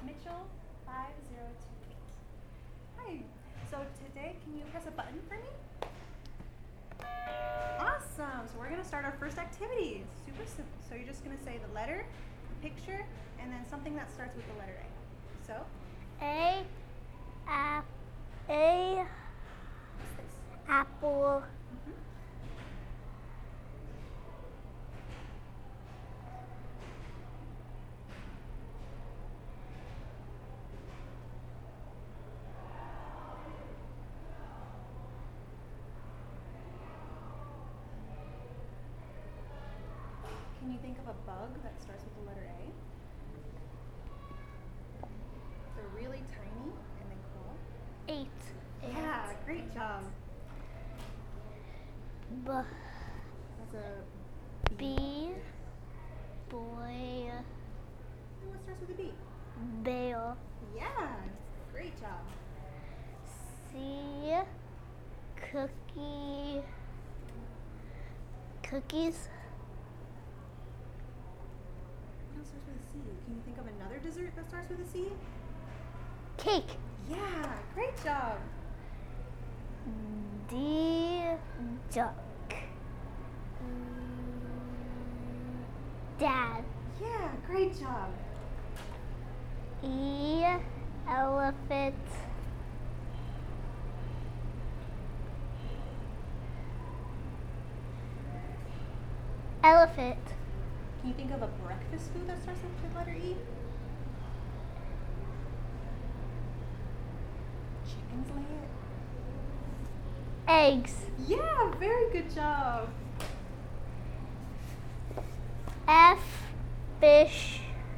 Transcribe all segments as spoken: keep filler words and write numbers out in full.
Mitchell five zero two eight. Hi. So today, can you press a button for me? Awesome. So we're going to start our first activity. It's super simple. So you're just going to say the letter, the picture, and then something that starts with the letter A. So? A, a, a What's this? apple, Mm-hmm. Can you think of a bug that starts with the letter A? They're really tiny and they crawl. eight, Yeah, great job. B, That's a B, boy, And what starts with a B? bear, Yeah, great job. C, cookie, cookies, What else starts with a C? Can you think of another dessert that starts with a C? cake, Yeah, great job. D, duck, dad, Yeah, great job. E, elephant, elephant, Can you think of a breakfast food that starts with the letter E? Chickens lay eggs, it. Yeah, very good job. F, fish,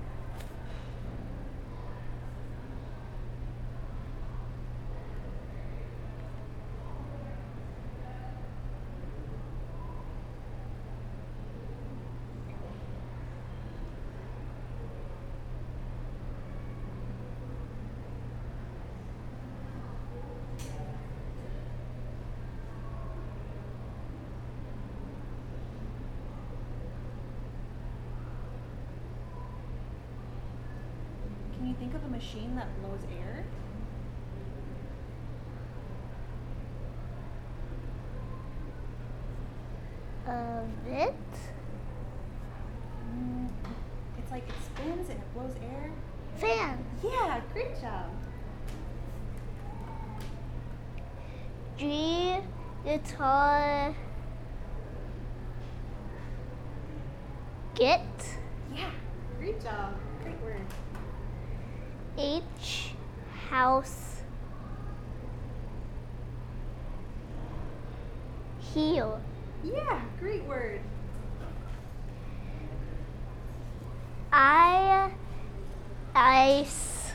Can you think of a machine that blows air? a vit, Mm, It's like it spins and it blows air. fan, Yeah, great job. G, guitar, get, Yeah, great job. Great word. H, house, heel, Yeah, great word. I, ice,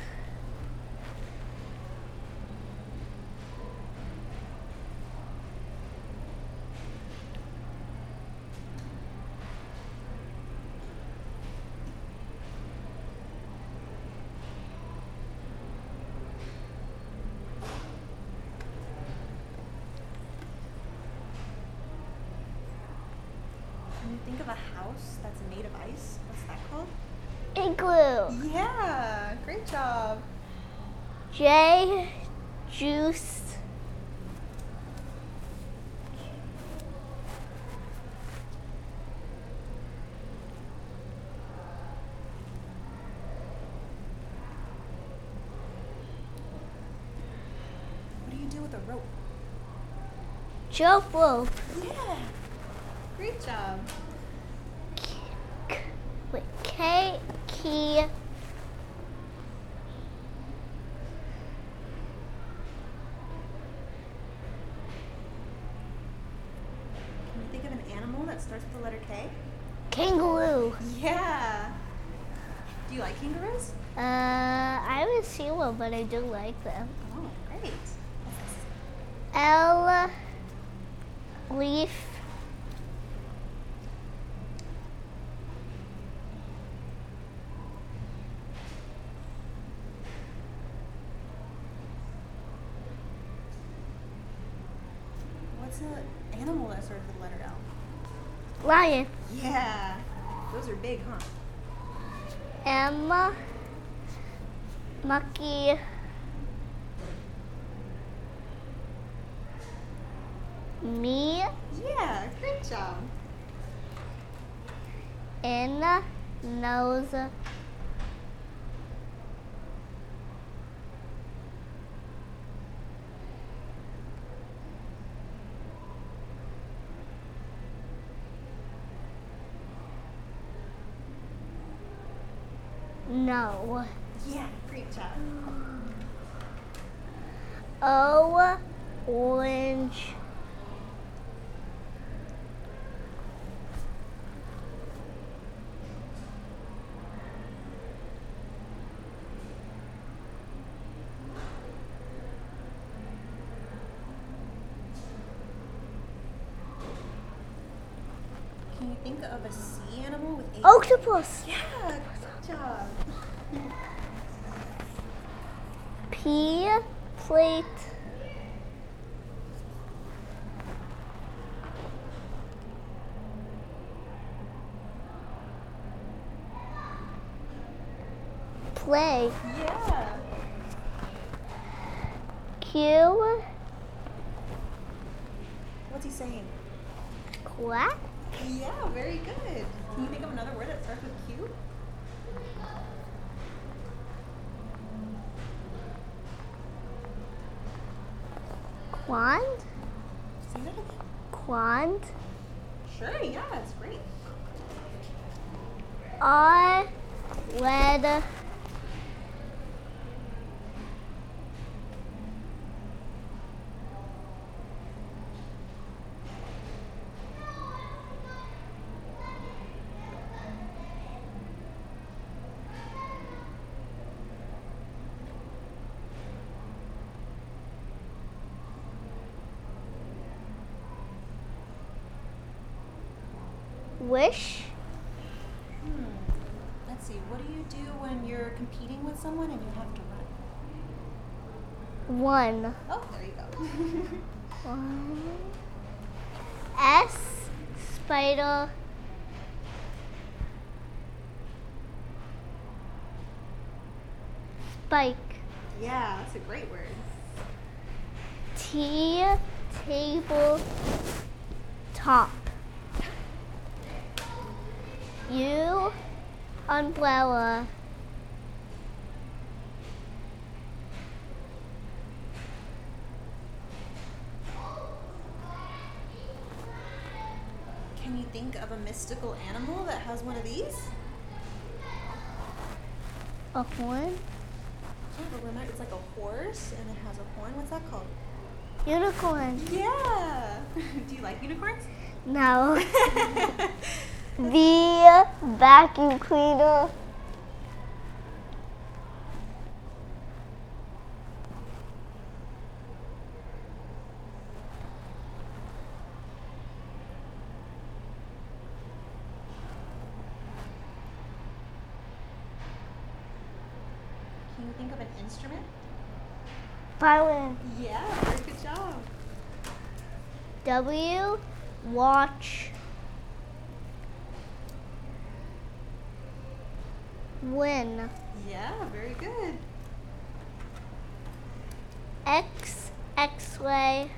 Can you think of a house that's made of ice? What's that called? igloo, Yeah, great job. J, juice, What do you do with a rope? jump rope, Yeah, great job. K, wait, K, key, Can you think of an animal that starts with the letter K? kangaroo. Yeah. Do you like kangaroos? Uh, I haven't seen one, but I do like them. Oh, great. L, leaf, What's an animal that starts with the letter L? lion, Yeah. Those are big, huh? M, Monkey. Me Yeah, great job. in nose. No. Yeah, great job. O orange. Can you think of a sea animal with eight? Octopus. Yeah, good job. P plate. Play. Yeah. Q What's he saying? quack. Yeah, very good. Can you think of another word that starts with Q? Quand. Say that again. Quand. Sure, yeah, it's great. R red. Wish. Hmm. Let's see. What do you do when you're competing with someone and you have to run? One. Oh, there you go. One. S spider. Spike. Yeah, that's a great word. T table top. U umbrella. Can you think of a mystical animal that has one of these? A horn. Yeah, but remember, it's like a horse and it has a horn. What's that called? Unicorn. Yeah. Do you like unicorns? No. The vacuum cleaner. Can you think of an instrument? Violin. Yeah, very good job. W watch. Win. Yeah, very good. X X-ray.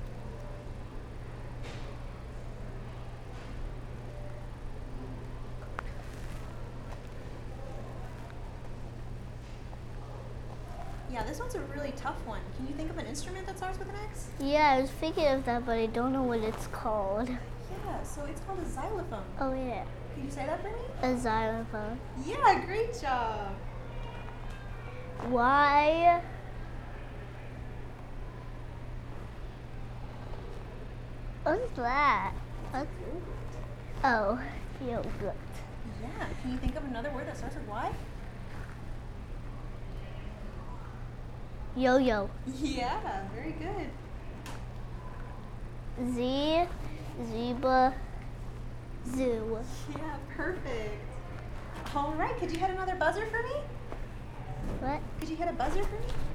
Yeah, this one's a really tough one. Can you think of an instrument that starts with an X? Yeah, I was thinking of that, but I don't know what it's called. Yeah, so it's called a xylophone. Oh yeah, Can you say that for me? a xylophone. Yeah, great job. Y. What's that? What's, oh, yogurt. Yeah, can you think of another word that starts with Y? Yo-yo. Yeah, very good. Z. Zebra. Zoo. Yeah, perfect. All right, could you hit another buzzer for me? What? Could you hit a buzzer for me?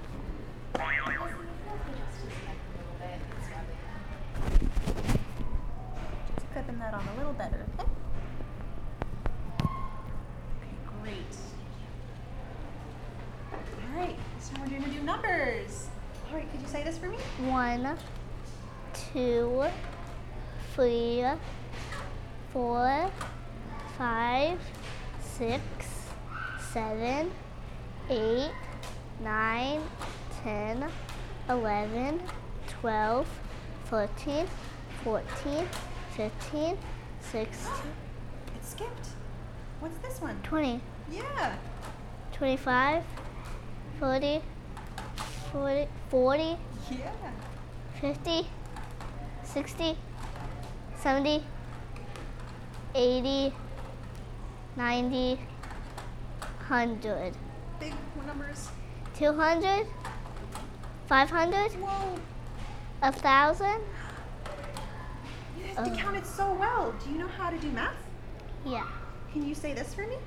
Just clipping that on a little better, okay? Okay, great. All right, So we're gonna do numbers. All right, could you say this for me? One, two, three, four, five, six, seven, eight, nine, ten, eleven, twelve, thirteen, fourteen, fifteen, sixteen, It skipped. What's this one? twenty, Yeah. twenty-five, thirty, forty, forty, Yeah. fifty, sixty, seventy, eighty, ninety, one hundred, Big numbers. two hundred, five hundred, Whoa. one thousand. You Oh. counted so well. Do you know how to do math? Yeah. Can you say this for me?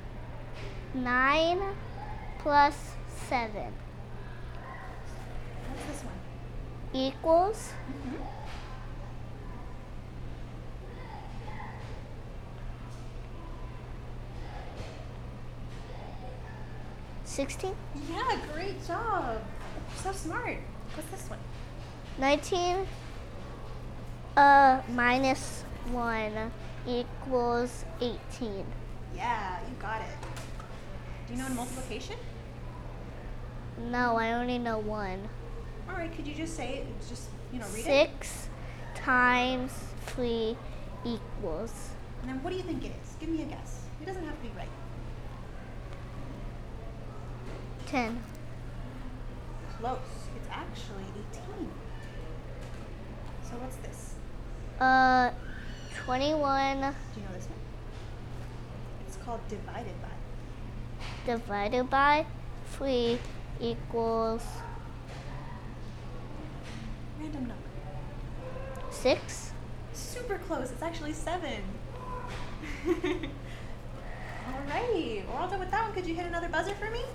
nine plus seven What's this one? equals Mm-hmm. sixteen. Yeah, great job. So smart. What's this one? nineteen uh, minus one equals eighteen. Yeah, you got it. Do you know multiplication? No, I only know one. All right, could you just say it? Just, you know, read it. Six times three equals And then what do you think it is? Give me a guess. It doesn't have to be right. ten. Close. It's actually eighteen. So what's this? Uh, twenty-one Do you know this one? It's called divided by. divided by three equals Random number. six. Super close. It's actually seven. Alrighty. We're all done with that one. Could you hit another buzzer for me?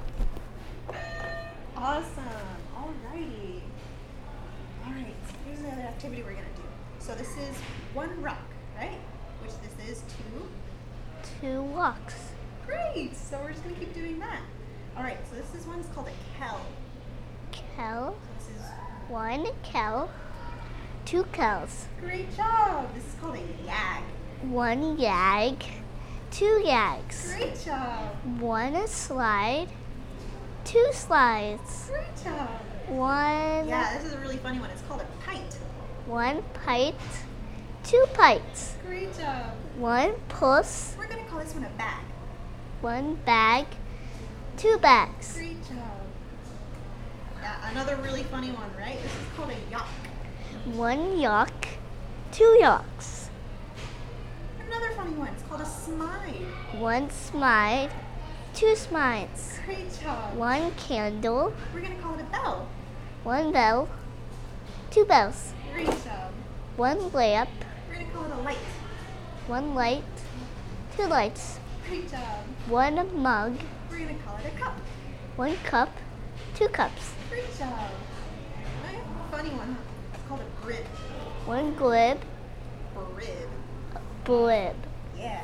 Awesome. Alrighty. Alright. So here's another activity we're going to do. So this is one rock, right? Which this is two. Two walks. Great. So we're just going to keep doing that. Alright. So this is one's called a kell. Kel. So this is One kel. Two kels. great job. This is called a yag. One yag. Two yags. Great job. One slide. Two slides. Great job. One. Yeah, this is a really funny one. It's called a kite. One pint. Two pints. Great job. One puss. We're gonna call this one a bag. One bag. Two bags. Great job. Yeah, another really funny one, right? This is called a yacht. One yuck. Two yucks. Another funny one. It's called a smide. One smide. Two smides. Great job. One candle. We're gonna call it a bell. One bell. Two bells. Great job. One lamp. We're gonna call it a light. One light. Two lights. Great job. One mug. We're gonna call it a cup. One cup. Two cups. Great job. Right? Funny one, huh? It's called a brib. One glib. Brib. Blib. Yeah.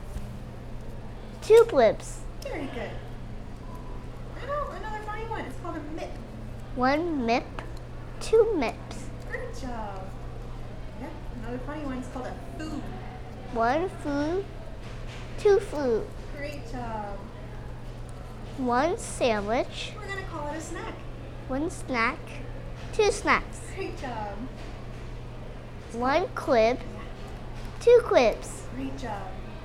Two blibs. Very good. I know, another funny one. It's called a mip. One mip. Two mips. Great job. Yep, another funny one. It's called a food. One food. Two food. Great job. One sandwich. We're gonna call it a snack. One snack. Two snacks. Great job. One quib. Yeah. Two quibs. Great job.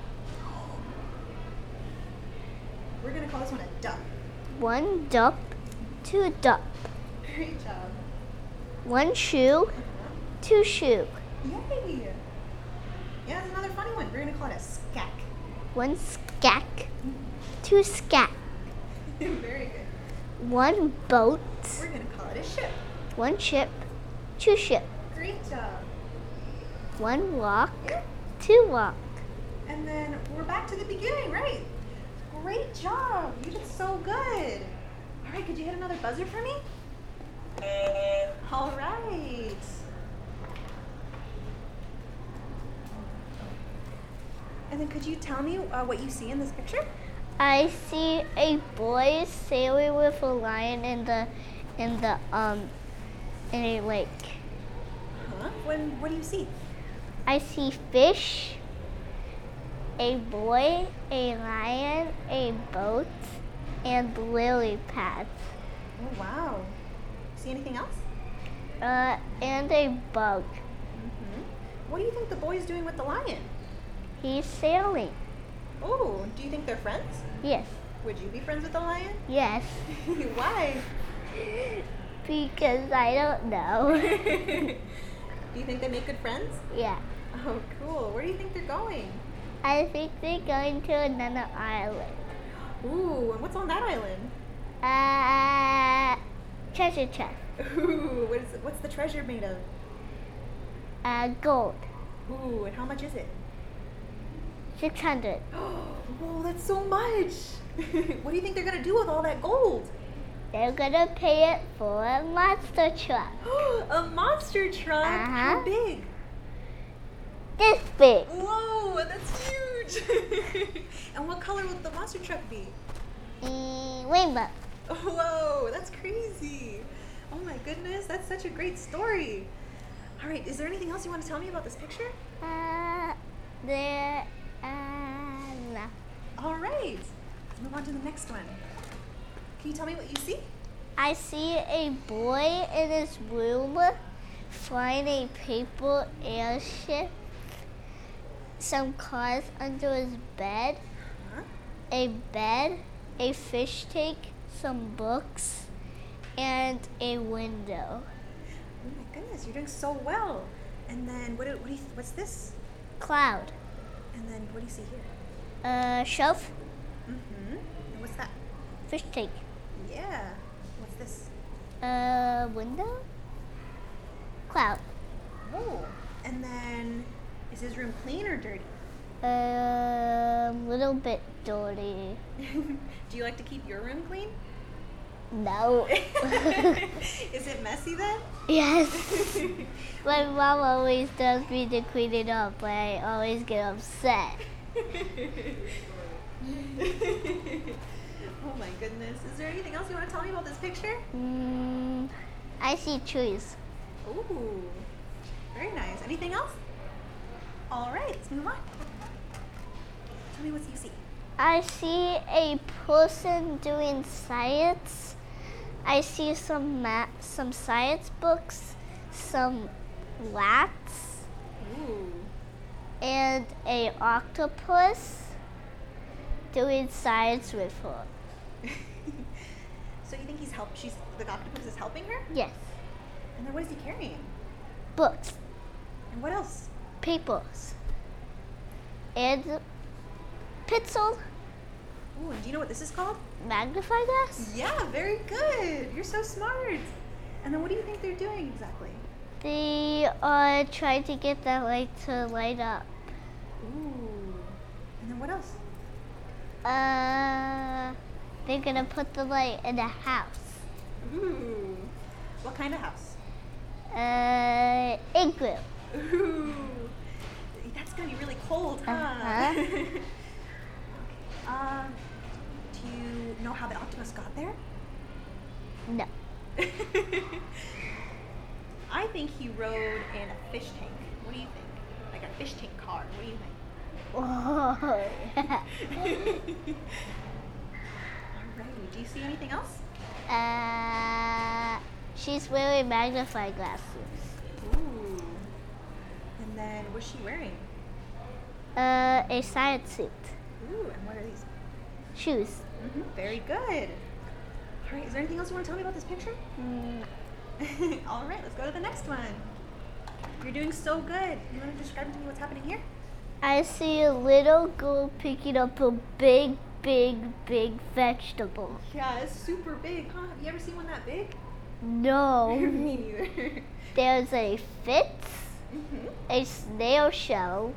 We're gonna call this one a duck. One dup. Two dup. Great job. One shoe. Two shoe. Yay! Yeah, that's another funny one. We're gonna call it a skack. One skack. Two skack. Very good. One boat. We're gonna call it a ship. One ship. Two ship. Great job. One walk. Yeah. Two walk. And then we're back to the beginning, right? Great job. You did so good. All right, could you hit another buzzer for me? All right. And then could you tell me uh, what you see in this picture? I see a boy sailing with a lion in the in the um in a lake. Huh? When, what do you see? I see fish, a boy, a lion, a boat, and lily pads. Oh, wow. See anything else? Uh, and a bug. Mm-hmm. What do you think the boy's doing with the lion? He's sailing. Oh, do you think they're friends? Yes. Would you be friends with the lion? Yes. Why? Because I don't know. Do you think they make good friends? Yeah. Oh, cool. Where do you think they're going? I think they're going to another island. Ooh, and what's on that island? Uh, treasure chest. Ooh, what is, what's the treasure made of? Uh, gold. Ooh, and how much is it? six hundred. Whoa, that's so much. What do you think they're going to do with all that gold? They're gonna pay it for a monster truck. A monster truck? How Uh-huh. big? This big. Whoa, that's huge. And what color would the monster truck be? Mm, rainbow. Whoa, that's crazy. Oh my goodness, that's such a great story. All right, is there anything else you want to tell me about this picture? Uh, there, uh, no. All right, let's move on to the next one. Can you tell me what you see? I see a boy in his room flying a paper airship, some cars under his bed, Huh? a bed, a fish tank, some books, and a window. Oh my goodness, you're doing so well. And then what do, what do you, what's this? Cloud. And then what do you see here? Uh, shelf, Mm-hmm. And what's that? fish tank. Yeah. What's this? Uh, window? Cloud. Oh. And then is his room clean or dirty? A little bit dirty. Do you like to keep your room clean? No. Is it messy then? Yes. My mom always tells me to clean it up, but I always get upset. Oh my goodness. Is there anything else you want to tell me about this picture? Mm, I see trees. Ooh. Very nice. Anything else? All right, let's move on. Tell me what you see. I see a person doing science. I see some ma- some science books, some rats, Ooh. and a octopus doing science with her. So you think he's help? She's the octopus is helping her? Yes. And then what is he carrying? Books, And what else? papers, and pencil, Ooh, and do you know what this is called? magnifying glass. Yeah, very good. You're so smart. And then what do you think they're doing exactly? They are trying to get that light to light up. Ooh. And then what else? Uh, they're gonna put the light in a house. Ooh. What kind of house? Uh, igloo. Ooh. That's gonna be really cold, huh? Uh-huh. Okay. Um, do you know how the octopus got there? No. I think he rode in a fish tank. What do you think? Like a fish tank car. What do you think? Oh, yeah. Alrighty. Do you see anything else? Uh, she's wearing magnifying glasses. Ooh. And then what's she wearing? Uh, a science suit. Ooh. And what are these? Shoes. Mm-hmm. Very good. All right. Is there anything else you want to tell me about this picture? Mm, All right. Let's go to the next one. You're doing so good. You want to describe to me what's happening here? I see a little girl picking up a big, big, big vegetable. Yeah, it's super big, huh? Have you ever seen one that big? No. Me neither. There's a fence, Mm-hmm. a snail shell,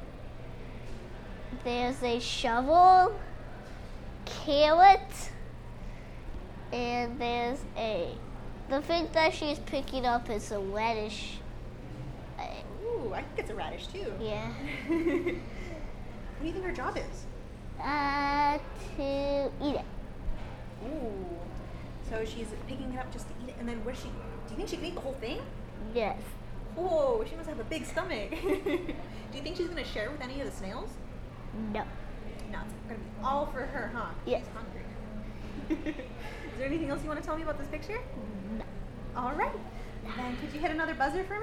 there's a shovel, carrot, and there's a. The thing that she's picking up is a radish. Uh, Ooh, I think it's a radish too. yeah. What do you think her job is? Uh, to eat it. Ooh. So she's picking it up just to eat it, and then where's she? Do you think she can eat the whole thing? Yes. Whoa, she must have a big stomach. Do you think she's gonna share with any of the snails? No. No, it's gonna be all for her, huh? Yes. She's hungry. Is there anything else you want to tell me about this picture? No. All right. Then could you hit another buzzer for me?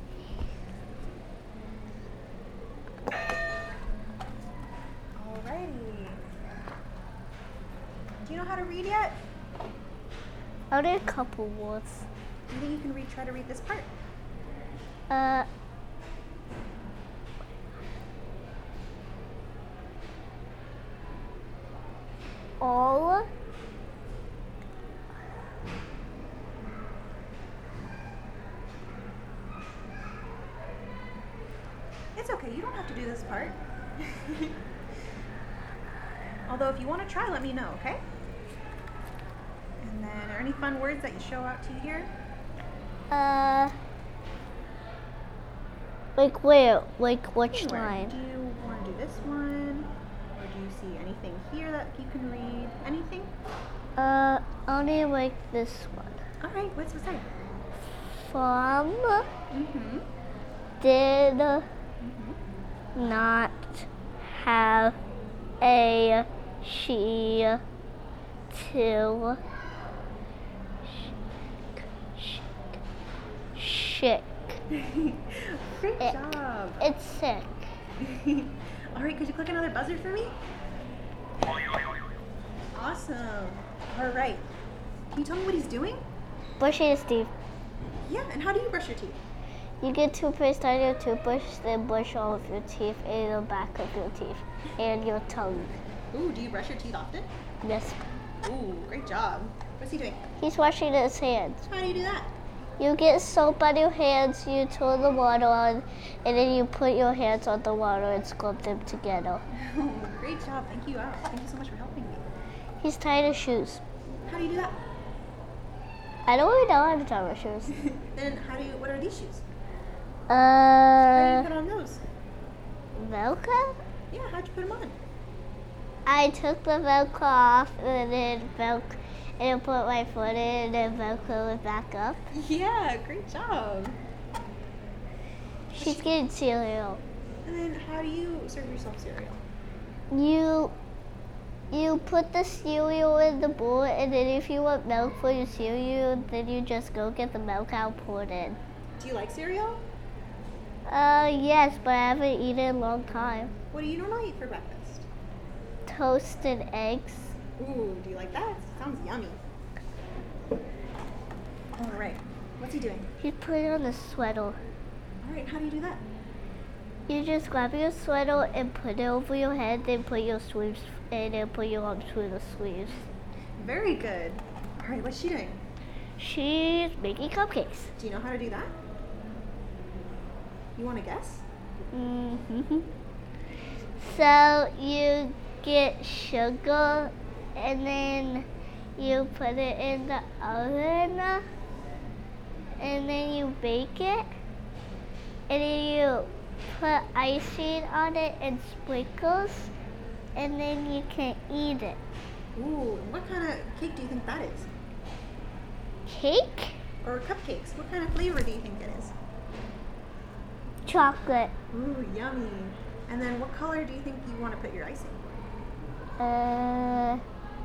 Alrighty. Do you know how to read yet? Only a couple words. Do you think you can read? Try to read this part. Uh. All. It's okay. You don't have to do this part. Although, if you want to try, let me know, okay? And then, are any fun words that you show out to you here? Uh. Like where? Like which Anywhere. line? Do you want to do this one? Or do you see anything here that you can read? Anything? Uh, only like this one. All right. What's beside? From Mm-hmm. did Mm-hmm. not have a she to shake. Great It- job. It's sick. All right. Could you click another buzzer for me? Awesome. All right. Can you tell me what he's doing? Brushing his teeth. Yeah. And how do you brush your teeth? You get toothpaste on your toothbrush, then brush all of your teeth and the back of your teeth and your tongue. Ooh. Do you brush your teeth often? Yes. Ooh. Great job. What's he doing? He's washing his hands. How do you do that? You get soap on your hands, you turn the water on, and then you put your hands on the water and scrub them together. Great job. Thank you. Wow. Thank you so much for helping me. He's tying his shoes. How do you do that? I don't really know how to tie my shoes. Then how do you? What are these shoes? How do you Uh, put on those? Velcro? Yeah. How'd you put them on? I took the Velcro off and then Velcro, and then put my foot in and then Velcro it back up. Yeah. Great job. She's getting cereal. And then how do you serve yourself cereal? You you put the cereal in the bowl, and then if you want milk for your cereal, then you just go get the milk out, pour it in. Do you like cereal? Uh, yes, but I haven't eaten in a long time. What do you normally eat for breakfast? Toasted eggs. Ooh. Do you like that? Sounds yummy. All right. What's he doing? You put it on the sweater. All right. How do you do that? You just grab your sweater and put it over your head, then put your sleeves, and then put your arms through the sleeves. Very good. All right. What's she doing? She's making cupcakes. Do you know how to do that? You want to guess? Mm-hmm. So you get sugar, and then you put it in the oven, and then you bake it, and then you put icing on it and sprinkles, and then you can eat it. Ooh. What kind of cake do you think that is? Cake? Or cupcakes? What kind of flavor do you think it is? Chocolate. Ooh, yummy. And then what color do you think you want to put your icing? Uh,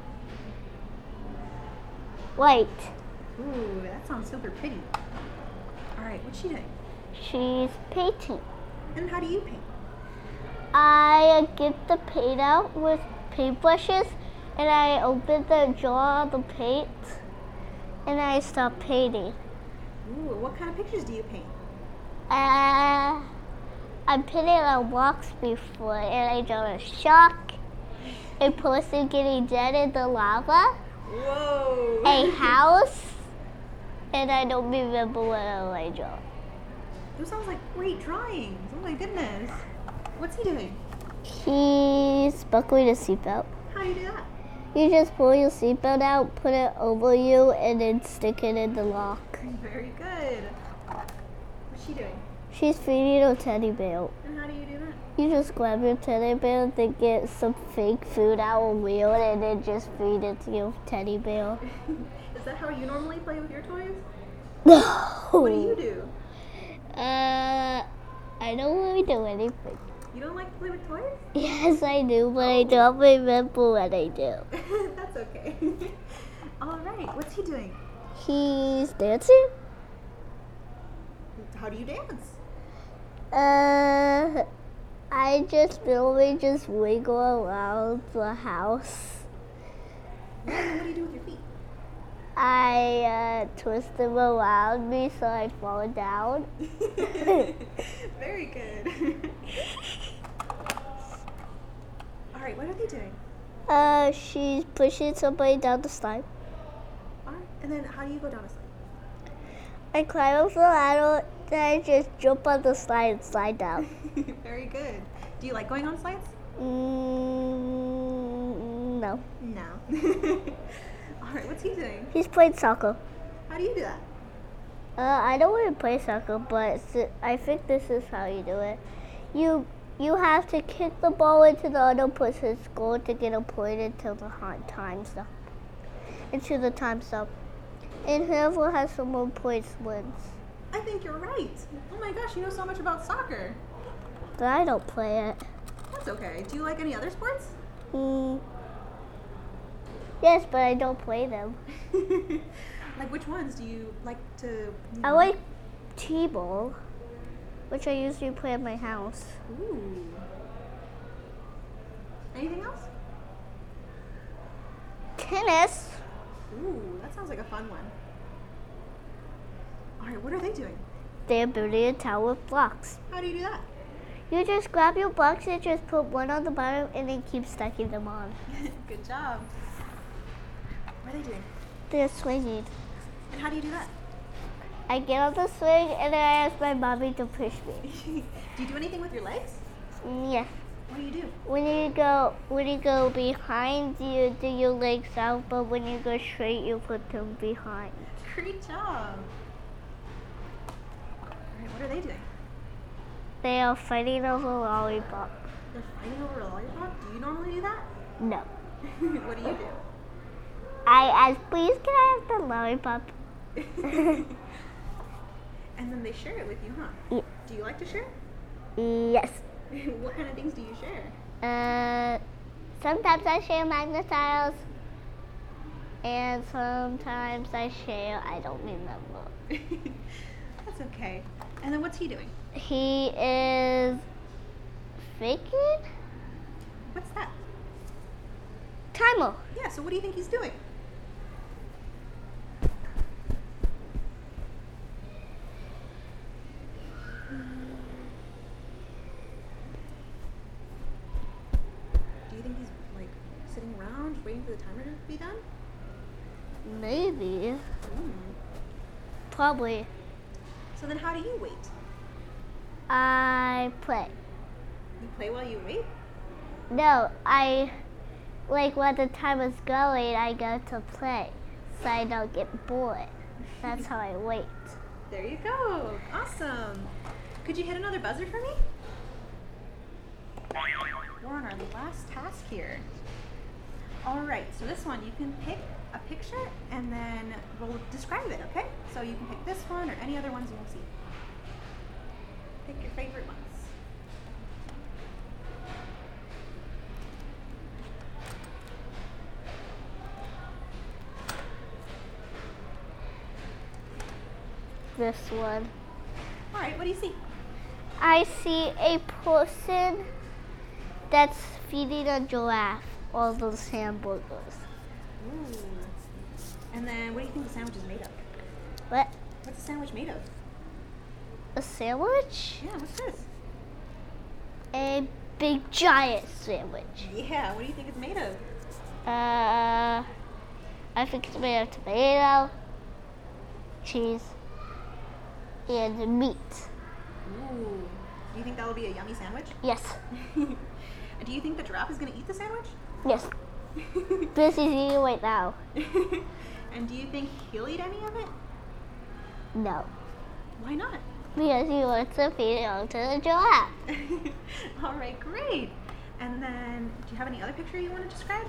white. Ooh, that sounds super pretty. All right, what's she doing? She's painting. And how do you paint? I get the paint out with paintbrushes, and I open the jar of the paint, and I start painting. Ooh, what kind of pictures do you paint? Uh, I painted a box before, and I draw a shark, a person getting dead in the lava, Whoa! a house, and I don't remember what else I draw. Those sounds like great drawings. Oh my goodness. What's he doing? He's buckling a seatbelt. How do you do that? You just pull your seatbelt out, put it over you, and then stick it in the lock. Very good. What's she doing? She's feeding a teddy bear. And how do you do that? You just grab your teddy bear to get some fake food out of wheel and then just feed it to your teddy bear. Is that how you normally play with your toys? No. What do you do? Uh, I don't really do anything. You don't like to play with toys? Yes, I do, but I don't remember what I do. That's okay. All right, what's he doing? He's dancing? How do you dance? Uh, I just really just wiggle around the house. Yeah, and then what do you do with your feet? I uh, twist them around me so I fall down. Very good. All right, what are they doing? Uh, she's pushing somebody down the slide. All right, and then how do you go down a slide? I climb up the ladder, then I just jump on the slide and slide down. Very good. Do you like going on slides? Mm, no. No. All right, what's he doing? He's playing soccer. How do you do that? Uh, I don't want to play soccer, but s- I think this is how you do it. You you have to kick the ball into the other person's goal to get a point until the hot time's up. Until the time's up. And whoever has some more points wins. I think you're right. Oh my gosh, you know so much about soccer. But I don't play it. That's okay. Do you like any other sports? Mm. Yes, but I don't play them. Like which ones do you like to? You I know- like t-ball, which I usually play at my house. Ooh. Anything else? Tennis. Ooh, that sounds like a fun one. All right, what are they doing? They're building a tower with blocks. How do you do that? You just grab your blocks and just put one on the bottom and then keep stacking them on. Good job. What are they doing? They're swinging. And how do you do that? I get on the swing and then I ask my mommy to push me. Do you do anything with your legs? Mm, yes. What do you do? When you go when you go behind, you do your legs out, but when you go straight, you put them behind. Great job. All right, what are they doing? They are fighting over a lollipop. They're fighting over a lollipop? Do you normally do that? No. What do you do? I ask, please can I have the lollipop? And then they share it with you, huh? Yeah. Do you like to share? Yes. What kind of things do you share? Uh, sometimes I share Magnetiles, and sometimes I share, I don't remember. That's okay. And then what's he doing? He is faking? What's that? Timer. Yeah, so what do you think he's doing? Do you think he's like sitting around waiting for the timer to be done? Maybe. Mm. Probably. So then how do you wait? I play. You play while you wait? No, I, like when the time is going, I go to play, so I don't get bored. That's how I wait. There you go. Awesome. Could you hit another buzzer for me? We're on our last task here. All right, so this one, you can pick a picture and then we'll describe it, okay? So you can pick this one or any other ones you will see. Pick your favorite ones. This one. All right, what do you see? I see a person that's feeding a giraffe all those hamburgers. Ooh. And then what do you think the sandwich is made of? What? What's the sandwich made of? A sandwich? Yeah, what's this? A big giant sandwich. Yeah, what do you think it's made of? Uh, I think it's made of tomato, cheese, and meat. Ooh. Do you think that will be a yummy sandwich? Yes. Do you think the giraffe is going to eat the sandwich? Yes. This is eating right now. And do you think he'll eat any of it? No. Why not? Because he wants to feed it onto the giraffe. All right, great. And then, do you have any other picture you want to describe?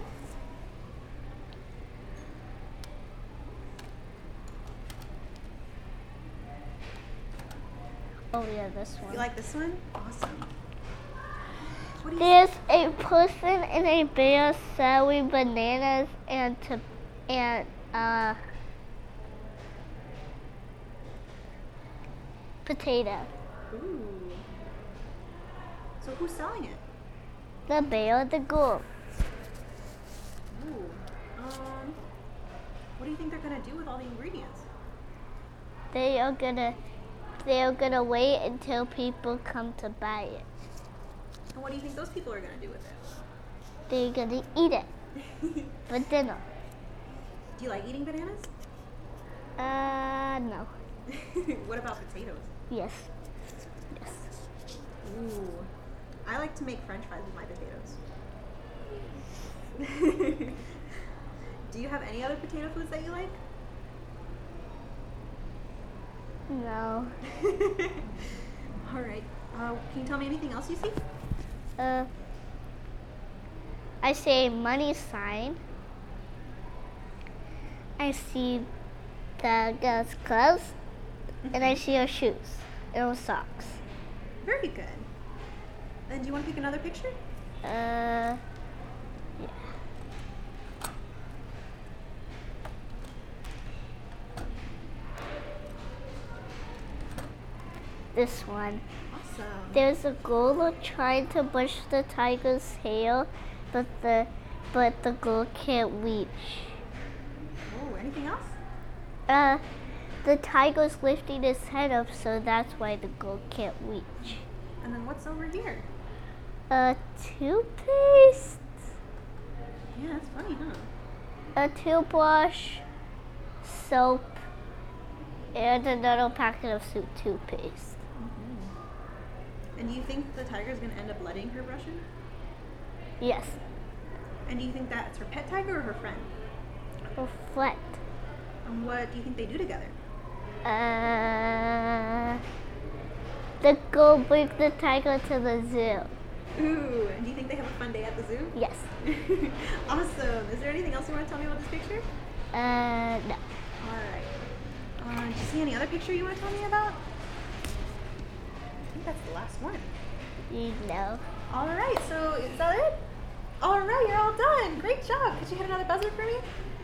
Oh yeah, this one. You like this one? Awesome. What do you There's a person and a bear selling bananas and to, and uh potato. Ooh. So who's selling it? The bear, the girl. Ooh. Um. What do you think they're gonna do with all the ingredients? They are gonna they are gonna wait until people come to buy it. And what do you think those people are gonna do with it? They're gonna eat it for dinner. Do you like eating bananas? Uh no. What about potatoes? Yes. Yes. Ooh. I like to make French fries with my potatoes. Do you have any other potato foods that you like? No. All right. Uh, can you tell me anything else you see? Uh I see a money sign. I see the girl's clothes, and I see her shoes and her socks. Very good. Then do you want to pick another picture? Uh, yeah. This one. Awesome. There's a girl trying to brush the tiger's hair, but the but the girl can't reach. Oh, anything else? Uh, the tiger's lifting his head up, so that's why the girl can't reach. And then what's over here? A toothpaste, Yeah, that's funny, huh? a toothbrush, soap, and another packet of soup toothpaste. And do you think the tiger's gonna end up letting her brush him? Yes, And do you think that's her pet tiger or her friend? reflect. And what do you think they do together? Uh, the girl brings the tiger to the zoo. Ooh, and do you think they have a fun day at the zoo? Yes. Awesome. Is there anything else you want to tell me about this picture? Uh, no. All right. Uh, do you see any other picture you want to tell me about? I think that's the last one. You know. All right, so is that it? All right, you're all done. Great job. Could you hit another buzzer for me?